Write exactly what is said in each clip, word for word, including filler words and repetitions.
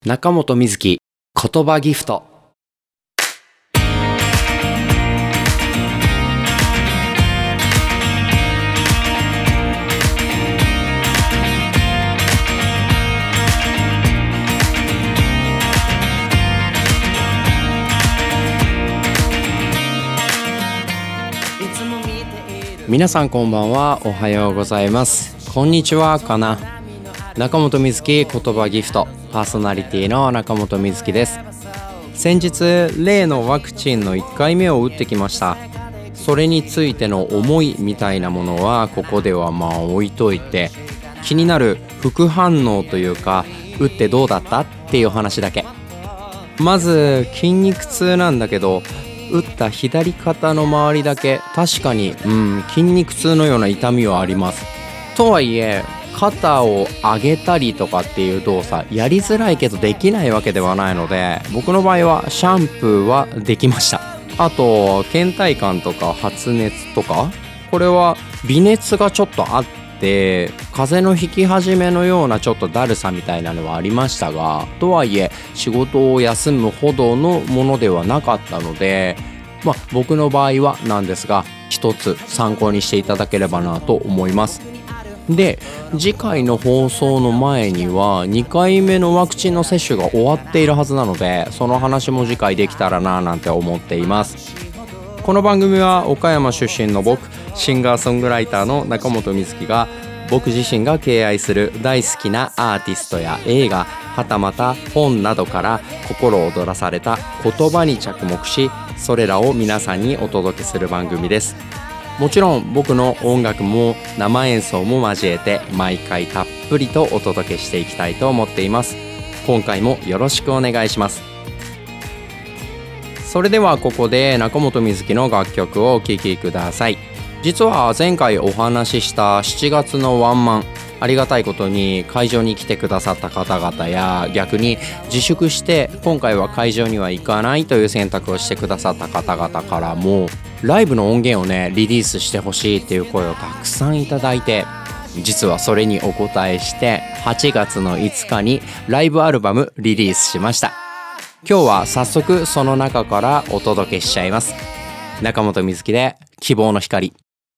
中本瑞希言葉ギフト。皆さんこんばんは、おはようございます、こんにちはかな。中本瑞希言葉ギフトパーソナリティの中本瑞希です。先日例のワクチンのいっかいめを打ってきました。それについての思いみたいなものはここではまあ置いといて、気になる副反応というか打ってどうだったっていう話だけ。まず筋肉痛なんだけど、打った左肩の周りだけ確かにうん筋肉痛のような痛みはあります。とはいえ肩を上げたりとかっていう動作やりづらいけどできないわけではないので、僕の場合はシャンプーはできました。あと倦怠感とか発熱とか、これは微熱がちょっとあって風邪のひき始めのようなちょっとだるさみたいなのはありましたが、とはいえ仕事を休むほどのものではなかったので、まあ僕の場合はなんですが一つ参考にしていただければなと思います。で、次回の放送の前にはにかいめのワクチンの接種が終わっているはずなので、その話も次回できたらななんて思っています。この番組は岡山出身の僕、シンガーソングライターの中本瑞希が、僕自身が敬愛する大好きなアーティストや映画、はたまた本などから心躍らされた言葉に着目し、それらを皆さんにお届けする番組です。もちろん僕の音楽も生演奏も交えて毎回たっぷりとお届けしていきたいと思っています。今回もよろしくお願いします。それではここで中本瑞希の楽曲をお聴きください。実は前回お話ししたしちがつのワンマン、ありがたいことに会場に来てくださった方々や、逆に自粛して今回は会場には行かないという選択をしてくださった方々からもライブの音源をねリリースしてほしいっていう声をたくさんいただいて、実はそれにお答えしてはちがつのいつかにライブアルバムリリースしました。今日は早速その中からお届けしちゃいます。中本瑞希で希望の光。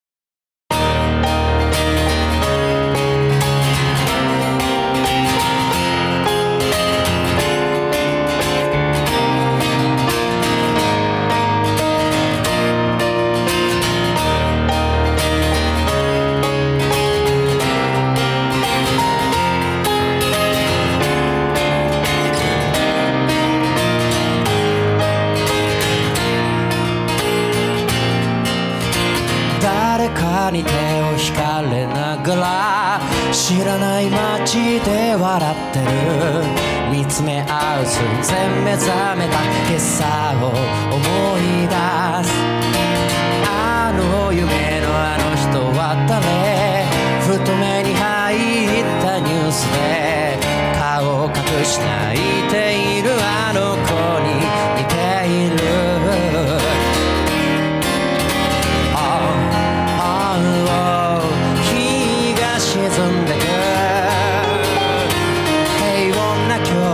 誰かに手を引かれながら知らない街で笑ってる、見つめ合う寸前目覚めた今朝を思い出す。あの夢のあの人は誰、ふと目に入ったニュースで顔を隠し泣いているあの子に似ている。日が沈んでく平穏な今日、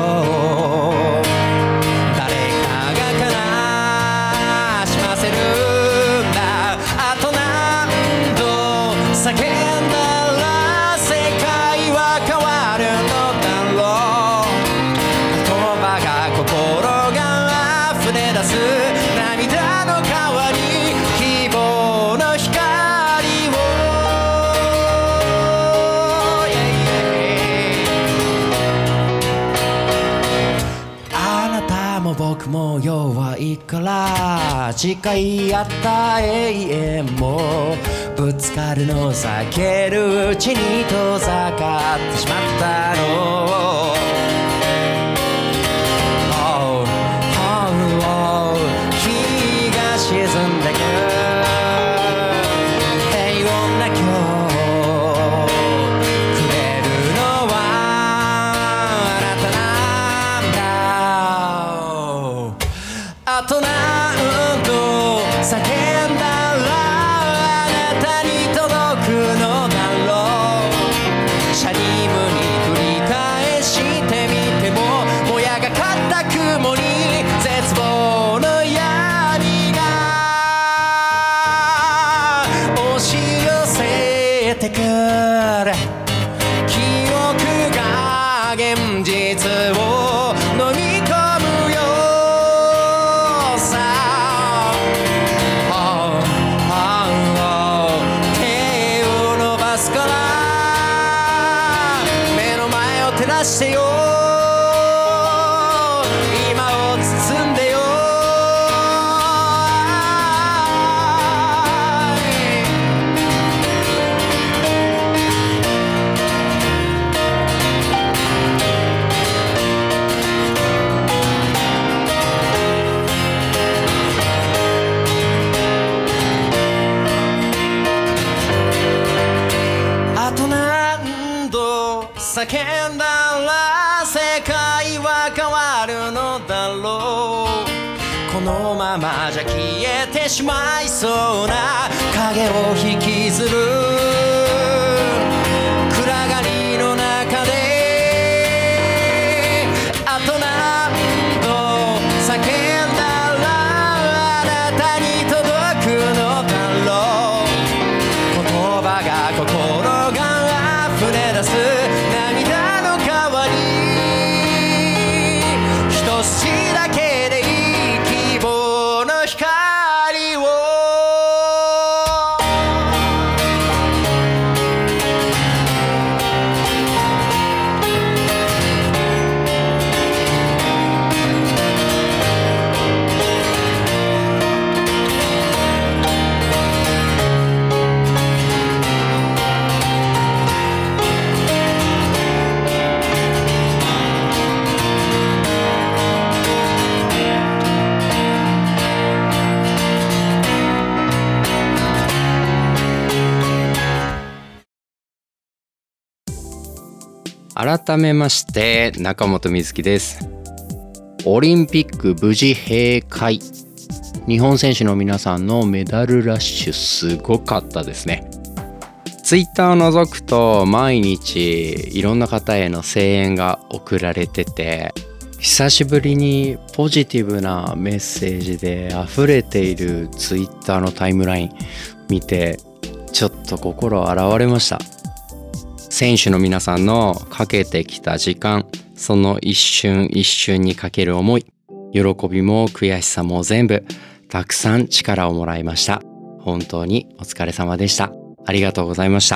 誰かが悲しませるんだ。あと何度叫んだら世界は変わるのだろう。言葉が心が溢れ出す、涙の代わり希望の光。僕も弱いから誓い合った永遠もぶつかるのを避けるうちに遠ざかってしまったの。Oh, oh, oh 日が沈んでく平穏な今日、くれるのはあなたなんだ。あと何度叫んだらあなたに届くのだろう。シャニムに繰り返してみてももや叫んだら世界は変わるのだろう。このままじゃ消えてしまいそうな影を引きずる暗がりの中であと何度叫んだらあなたに届くのだろう。言葉が心が溢れ出す涙の代わり一筋だけでいい希望の光を改めまして中本瑞希です。オリンピック無事閉会。日本選手の皆さんのメダルラッシュすごかったですね。ツイッターを覗くと毎日いろんな方への声援が送られてて、久しぶりにポジティブなメッセージで溢れているツイッターのタイムライン見てちょっと心洗われました。選手の皆さんのかけてきた時間、その一瞬一瞬にかける思い、喜びも悔しさも全部たくさん力をもらいました。本当にお疲れ様でした。ありがとうございました。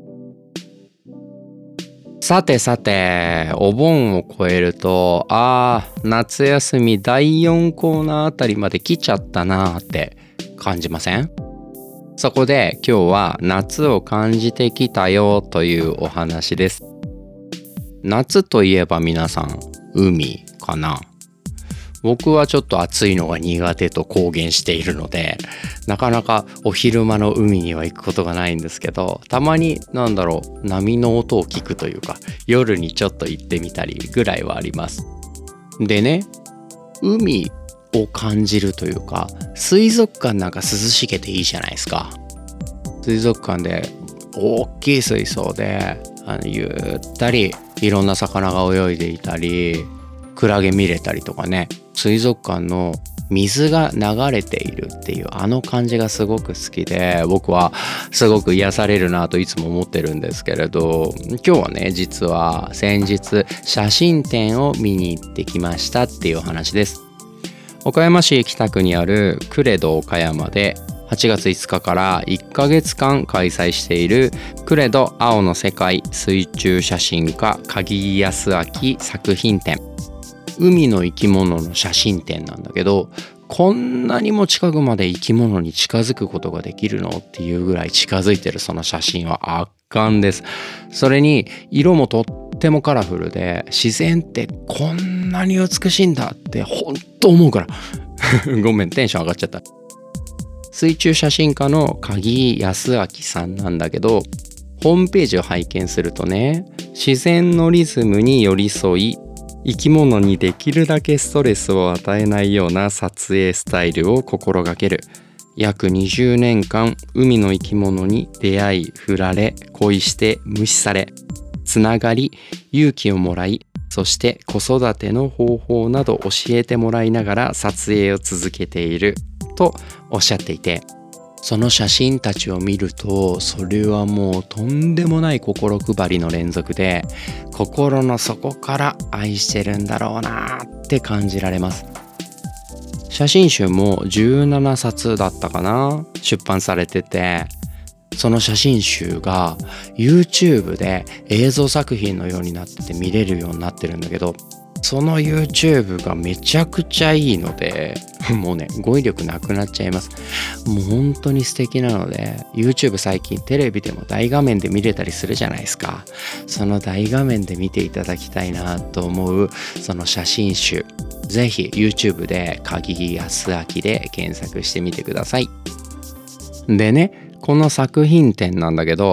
さてさて、お盆を越えると、あー、夏休みだいよんコーナーあたりまで来ちゃったなーって感じません？そこで今日は夏を感じてきたよというお話です。夏といえば皆さん海かな。僕はちょっと暑いのが苦手と公言しているので、なかなかお昼間の海には行くことがないんですけど、たまになんだろう、波の音を聞くというか、夜にちょっと行ってみたりぐらいはあります。でね、海を感じるというか、水族館なんか涼しげでいいじゃないですか。水族館で大きい水槽であのゆったりいろんな魚が泳いでいたり、クラゲ見れたりとかね、水族館の水が流れているっていうあの感じがすごく好きで、僕はすごく癒されるなといつも思ってるんですけれど、今日はね、実は先日写真展を見に行ってきましたっていうお話です。岡山市北区にあるクレド岡山ではちがついつかからいっかげつかん開催しているクレド青の世界水中写真家鍵井康明作品展。海の生き物の写真展なんだけど、こんなにも近くまで生き物に近づくことができるのっていうぐらい近づいてるその写真は圧巻です。それに色もとってもカラフルで、自然ってこんなに美しいんだってほんと思うからごめん、テンション上がっちゃった。水中写真家の鍵井康明さんなんだけど、ホームページを拝見するとね、自然のリズムに寄り添い、生き物にできるだけストレスを与えないような撮影スタイルを心がける。約にじゅうねんかん海の生き物に出会い、振られ、恋して無視され、つながり、勇気をもらい、そして子育ての方法など教えてもらいながら撮影を続けているとおっしゃっていて、その写真たちを見ると、それはもうとんでもない心配りの連続で、心の底から愛してるんだろうなって感じられます。写真集もじゅうななさつだったかな、出版されてて、その写真集が YouTube で映像作品のようになってて見れるようになってるんだけど、その YouTube がめちゃくちゃいいので、もうね、語彙力なくなっちゃいます。もう本当に素敵なので、 YouTube 最近テレビでも大画面で見れたりするじゃないですか。その大画面で見ていただきたいなと思うその写真集、ぜひ YouTube で鍵井康明で検索してみてください。でね、この作品展なんだけど、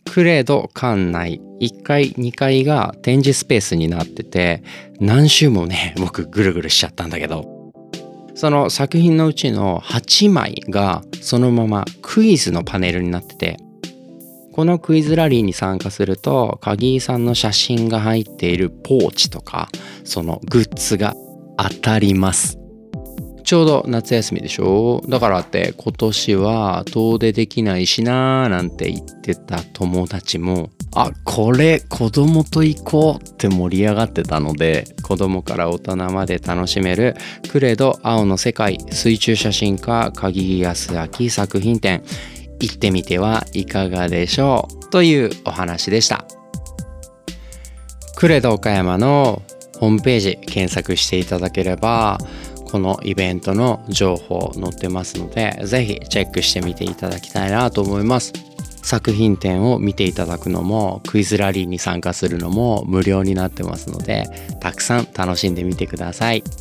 クレド館内いっかいにかいが展示スペースになってて、何周もね僕ぐるぐるしちゃったんだけど、その作品のうちのはちまいがそのままクイズのパネルになってて、このクイズラリーに参加すると鍵井さんの写真が入っているポーチとかそのグッズが当たります。ちょうど夏休みでしょ。だからって今年は遠出できないしなーなんて言ってた友達も、あ、これ子供と行こうって盛り上がってたので、子供から大人まで楽しめるクレド青の世界水中写真家鍵井康明作品展、行ってみてはいかがでしょうというお話でした。クレド岡山のホームページ検索していただければこのイベントの情報載ってますので、ぜひチェックしてみていただきたいなと思います。作品展を見ていただくのもクイズラリーに参加するのも無料になってますので、たくさん楽しんでみてください。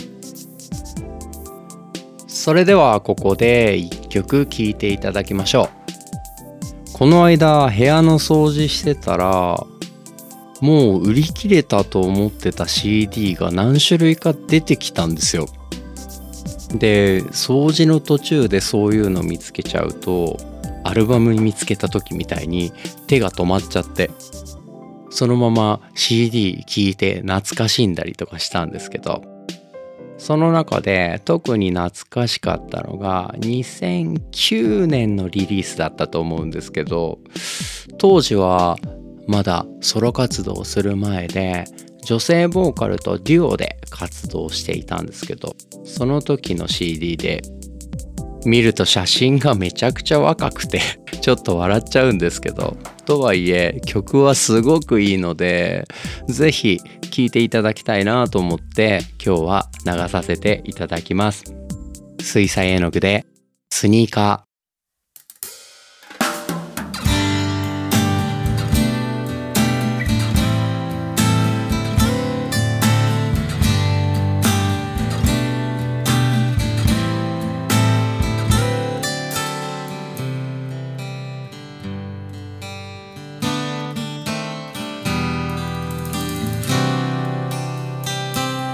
それではここでいっきょく聴いていただきましょう。この間部屋の掃除してたら、もう売り切れたと思ってた シーディー が何種類か出てきたんですよ。で、掃除の途中でそういうの見つけちゃうと、アルバム見つけた時みたいに手が止まっちゃって、そのまま シーディー 聴いて懐かしんだりとかしたんですけど、その中で特に懐かしかったのがにせんきゅうねんのリリースだったと思うんですけど、当時はまだソロ活動する前で女性ボーカルとデュオで活動していたんですけど、その時の シーディー で見ると写真がめちゃくちゃ若くてちょっと笑っちゃうんですけど、とはいえ曲はすごくいいのでぜひ聴いていただきたいなと思って今日は流させていただきます。水彩絵の具でスニーカー。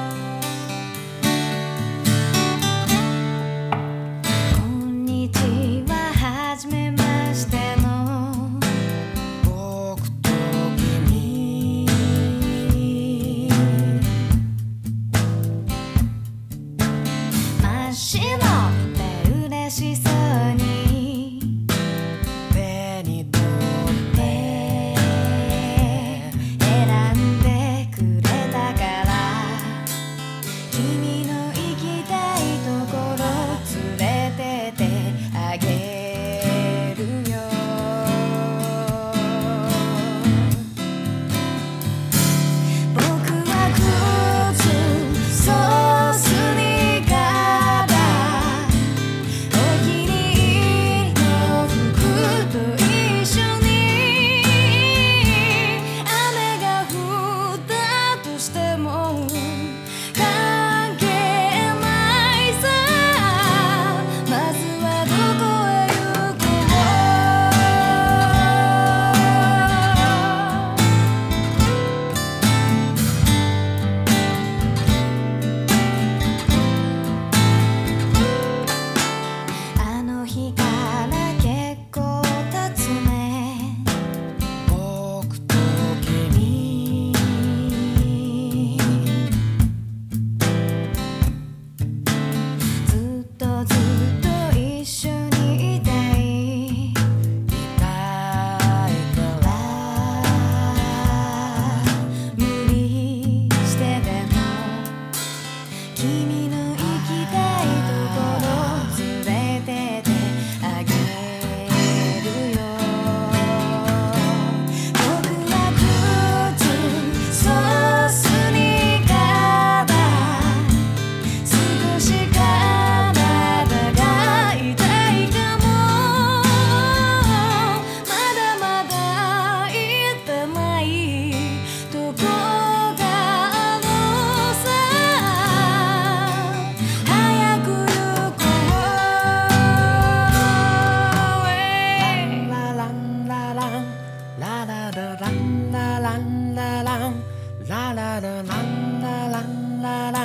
こんにち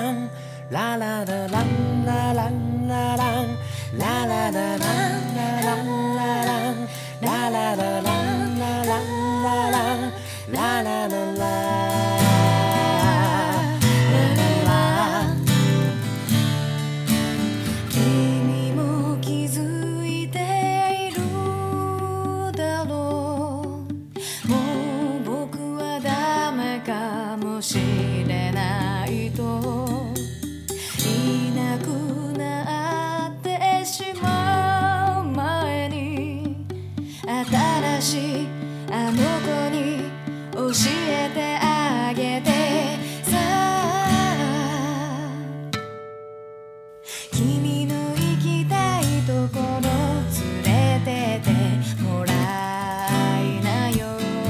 ンラララランラランラランラララランラランラランラララランラランラランララララ知れないといなくなってしまう前に新しいあの子に教えてあげてさあ君の行きたいところ連れてってもらいなよ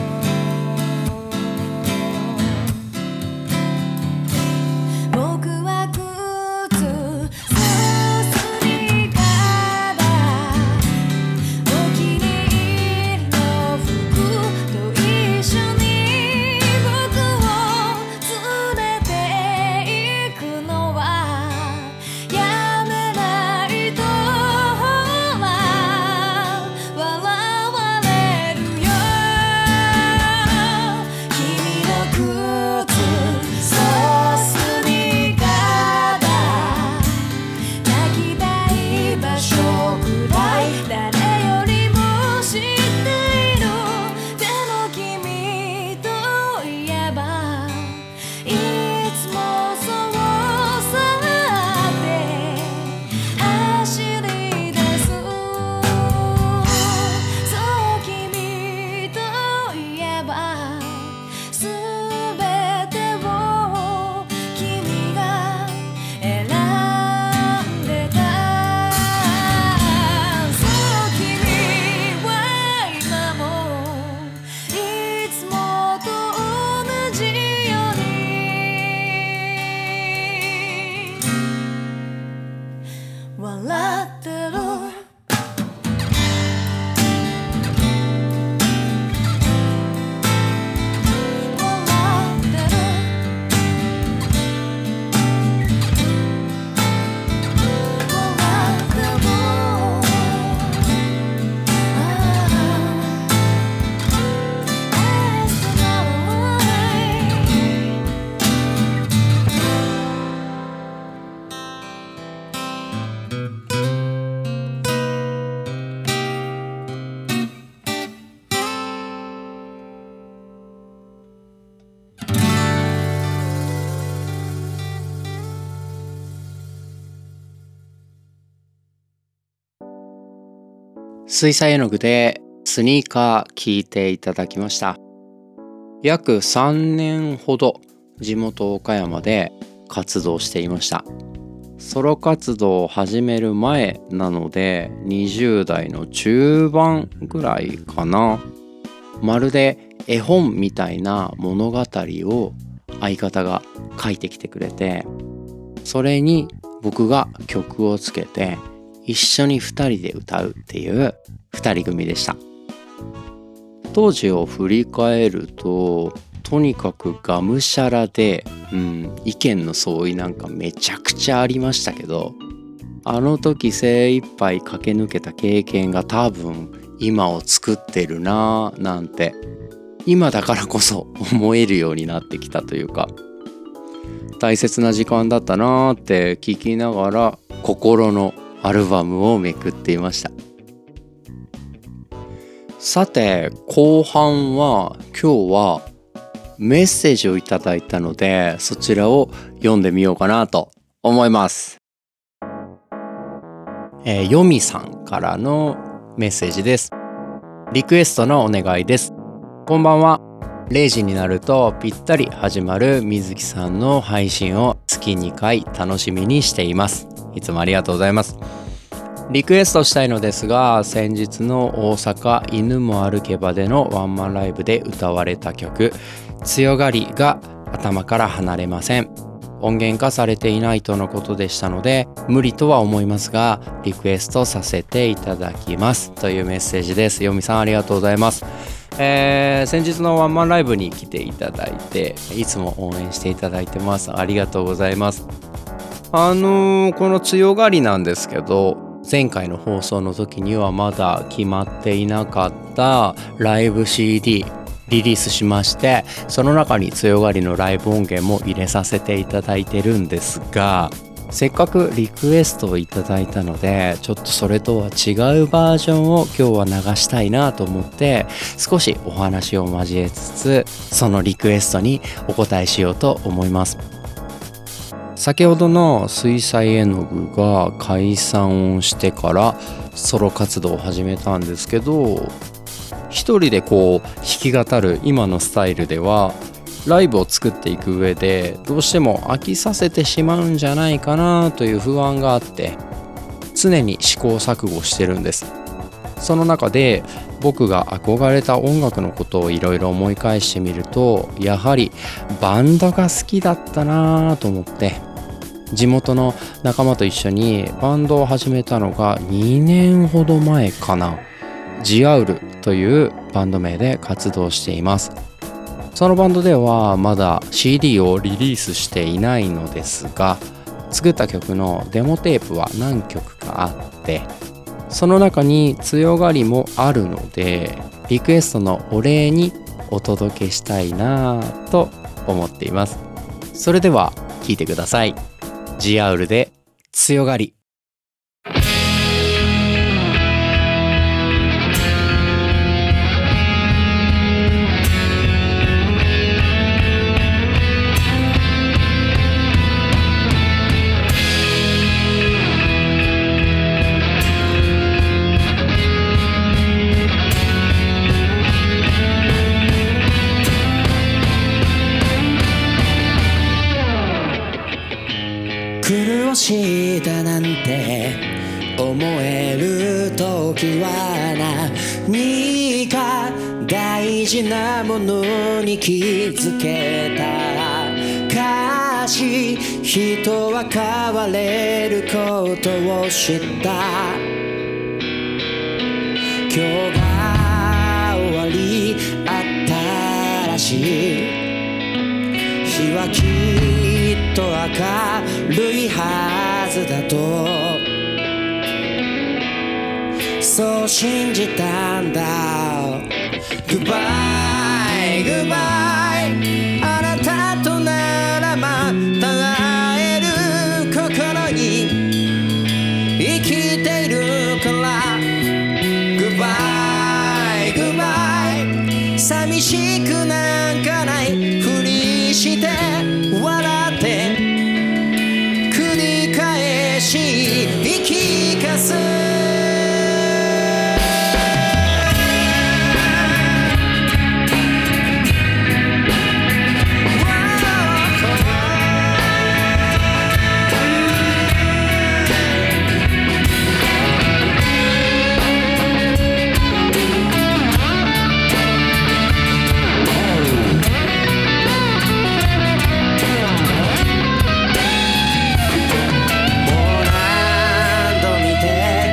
笑ってる水彩絵の具でスニーカー聴いていただきました。約さんねんほど地元岡山で活動していました。ソロ活動を始める前なのでにじゅう代の中盤ぐらいかな。まるで絵本みたいな物語を相方が書いてきてくれて、それに僕が曲をつけて一緒にふたりで歌うっていうふたり組でした。当時を振り返るととにかくがむしゃらで、うん、意見の相違なんかめちゃくちゃありましたけど、あの時精一杯駆け抜けた経験が多分今を作ってるなぁなんて今だからこそ思えるようになってきたというか、大切な時間だったなーって聞きながら心のアルバムをめくっていました。さて後半は今日はメッセージをいただいたので、そちらを読んでみようかなと思います。えー、ヨミさんからのメッセージです。リクエストのお願いです。こんばんは。れいじになるとぴったり始まる水木さんの配信を月にかい楽しみにしています。いつもありがとうございます。リクエストしたいのですが、先日の大阪犬も歩けばでのワンマンライブで歌われた曲強がりが頭から離れません。音源化されていないとのことでしたので無理とは思いますがリクエストさせていただきますというメッセージです。よみさんありがとうございます。 えー、先日のワンマンライブに来ていただいていつも応援していただいてます。ありがとうございます。あのー、この強がりなんですけど、前回の放送の時にはまだ決まっていなかったライブ シーディー リリースしまして、その中に強がりのライブ音源も入れさせていただいてるんですが、せっかくリクエストをいただいたので、ちょっとそれとは違うバージョンを今日は流したいなと思って、少しお話を交えつつそのリクエストにお答えしようと思います。先ほどの水彩絵の具が解散をしてからソロ活動を始めたんですけど、一人でこう弾き語る今のスタイルではライブを作っていく上でどうしても飽きさせてしまうんじゃないかなという不安があって、常に試行錯誤してるんです。その中で僕が憧れた音楽のことをいろいろ思い返してみると、やはりバンドが好きだったなと思って、地元の仲間と一緒にバンドを始めたのがにねんほど前かな。ジアウルというバンド名で活動しています。そのバンドではまだ シーディー をリリースしていないのですが、作った曲のデモテープは何曲かあって、その中に強がりもあるので、リクエストのお礼にお届けしたいなと思っています。それでは聴いてください。ジアウルで強がり。 苦しいだなんて思える時は何か大事なものに気づけたかし、人は変われることを知った。今日が終わり新しい日はきっと明るいはずだとそう信じたんだ。 Goodbye Goodbye あなたとならまた会える心に生きているから。 Goodbye Goodbye 寂しくなんかないふりして笑って繰り返し言い聞かす。もう何度見て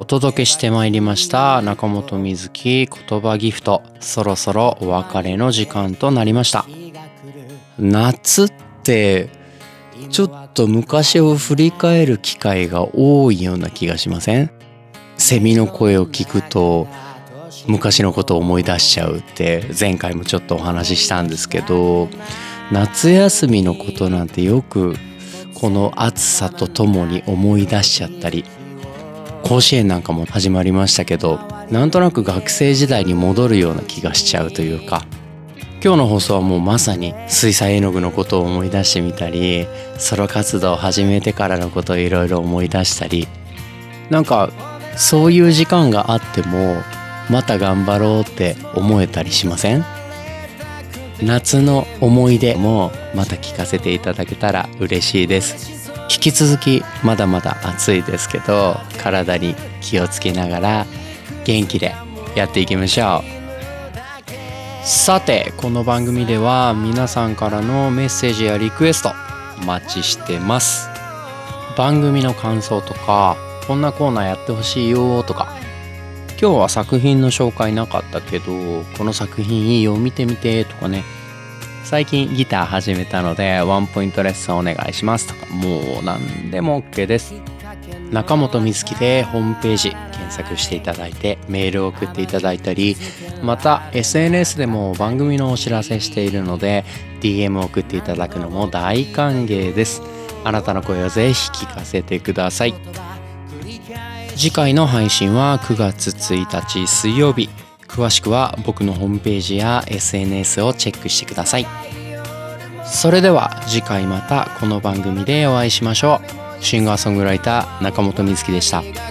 届けしてまいりました中本水木言葉ギフト、そろそろお別れの時間となりました。夏ってちょっと昔を振り返る機会が多いような気がしません？セミの声を聞くと昔のことを思い出しちゃうって前回もちょっとお話ししたんですけど、夏休みのことなんてよくこの暑さとともに思い出しちゃったり、甲子園なんかも始まりましたけど、なんとなく学生時代に戻るような気がしちゃうというか、今日の放送はもうまさに水彩絵の具のことを思い出してみたり、ソロ活動を始めてからのことをいろいろ思い出したり、なんかそういう時間があってもまた頑張ろうって思えたりしません？夏の思い出もまた聞かせていただけたら嬉しいです。引き続きまだまだ暑いですけど、体に気をつけながら元気でやっていきましょう。さて、この番組では皆さんからのメッセージやリクエストお待ちしてます。番組の感想とか、こんなコーナーやってほしいよとか、今日は作品の紹介なかったけどこの作品いいよ見てみてとかね、最近ギター始めたのでワンポイントレッスンお願いしますとか、もう何でも OK です。中本水木でホームページ検索していただいてメールを送っていただいたり、また エスエヌエス でも番組のお知らせしているので ディーエム を送っていただくのも大歓迎です。あなたの声をぜひ聞かせてください。次回の配信はくがつついたち水曜日。詳しくは僕のホームページや エスエヌエス をチェックしてください。それでは次回またこの番組でお会いしましょう。シンガーソングライター中本水木でした。 無理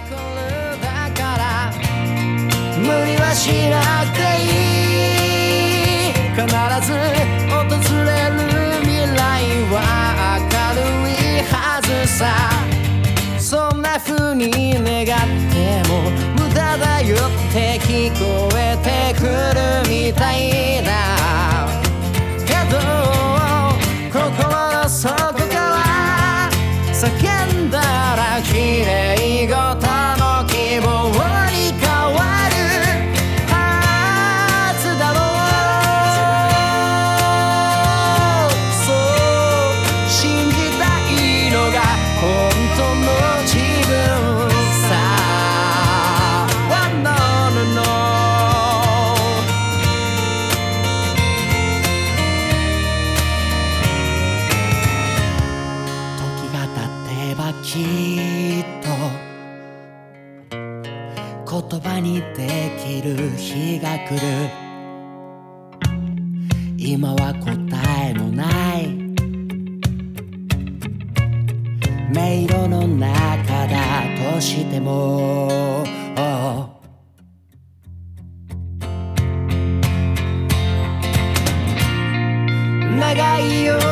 はしなくていい、必ず訪れる未来は明るいはずさ。そんな風に願っても無駄だよって聞こえてくるみたいだけど、心の底から叫んだら綺麗事の希望に変わるはずだろう。そう信じたいのが本当の自分さ。 Oh, no, no, no。 時が経てばきっと言葉にできる日が来る。今は答えのない迷路の中だとしても、長いよ